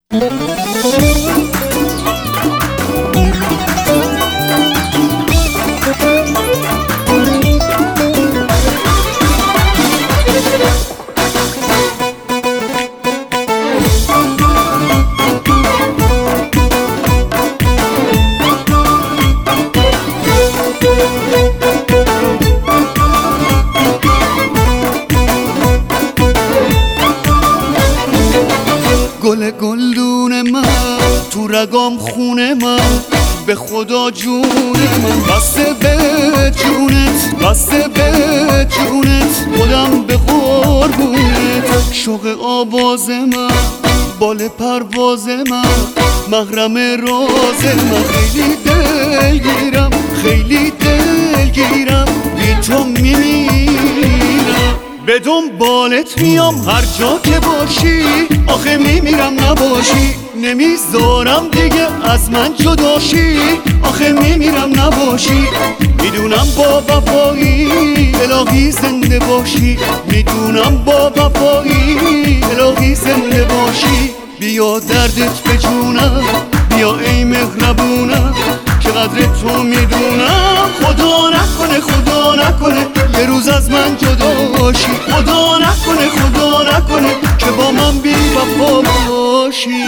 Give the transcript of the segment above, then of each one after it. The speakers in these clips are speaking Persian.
گل گلدون من تو رگام خونه من، به خدا جون من بسته به جونت، بسته به جونت، خودم به قربونت. شوق آواز من، بال پرواز من، محرم راز من، خیلی دلگیرم، خیلی دلگیرم، بی تو میمیرم. به دنبالت میام هر جا که باشی، آخه میمیرم نباشی، نمیذارم دیگه از من جداشی، آخه میمیرم نباشی. میدونم با وفایی الهی زنده باشی، میدونم با وفایی الهی زنده باشی. بیا دردت به جونم، بیا ای مهربونم، که قدر تو میدونم. خدا نکنه، خدا نکنه یه روز از من جدا باشی، خدا نکنه، خدا نکنه که با من بی وفا باشی.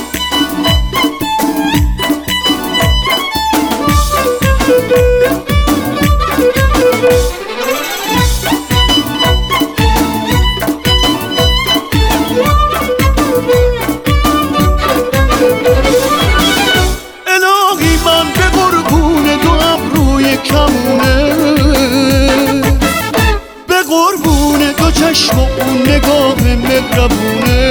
الهی من به قربون دو ابروی کمونه، به قربون دو چشم و اون نگاه مهربونه.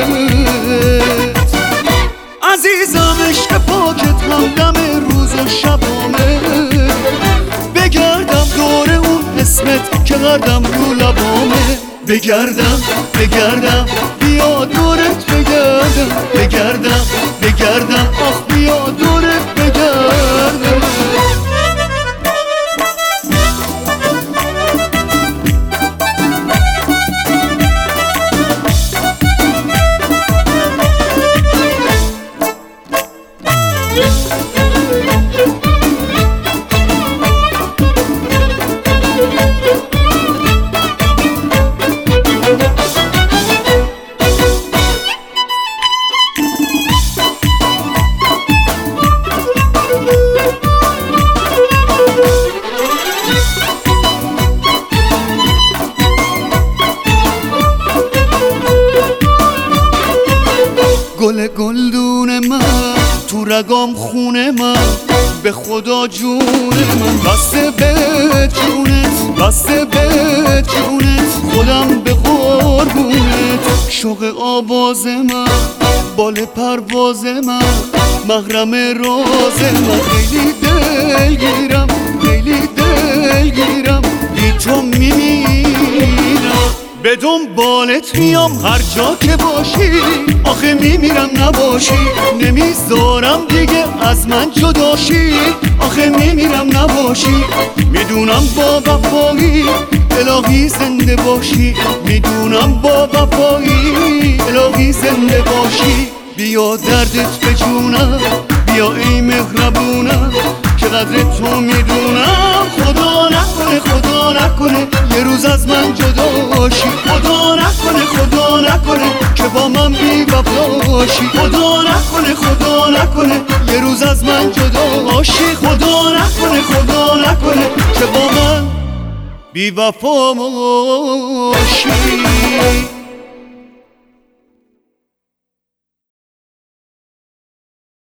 عزیزم عشق پاکت همدم روز و شبامه، بگردم دور اون اسمت که قدم رو لبامه. بگردم بگردم بیا دورت بگردم، بگردم بگردم آخ بیا دورت بگردم. گل گلدون من تو رگام خونه من، به خدا جون من بسته به جونت، بسته به جونت، خودم به قربونت. شوق آواز من، بال پرواز من، محرم راز من، خیلی دلگیرم، خیلی دلگیرم، بی تو میمیرم. به دنبالت میام هر جا که باشی، آخه میمیرم نباشی، نمیذارم دیگه از من جداشی، آخه میمیرم نباشی. میدونم با وفایی الهی زنده باشی، میدونم با وفایی الهی زنده باشی. بیا دردت به جونم، بیا ای مهربونم، که قدر تو میدونم. خدا نکنه، خدا نکنه یه روز از من جدا باشی، خدا نکنه، خدا نکنه که با من بی وفا باشی، خدا نکنه، خدا نکنه یه روز از من جدا باشی، خدا نکنه، خدا نکنه که با من بی وفا باشی.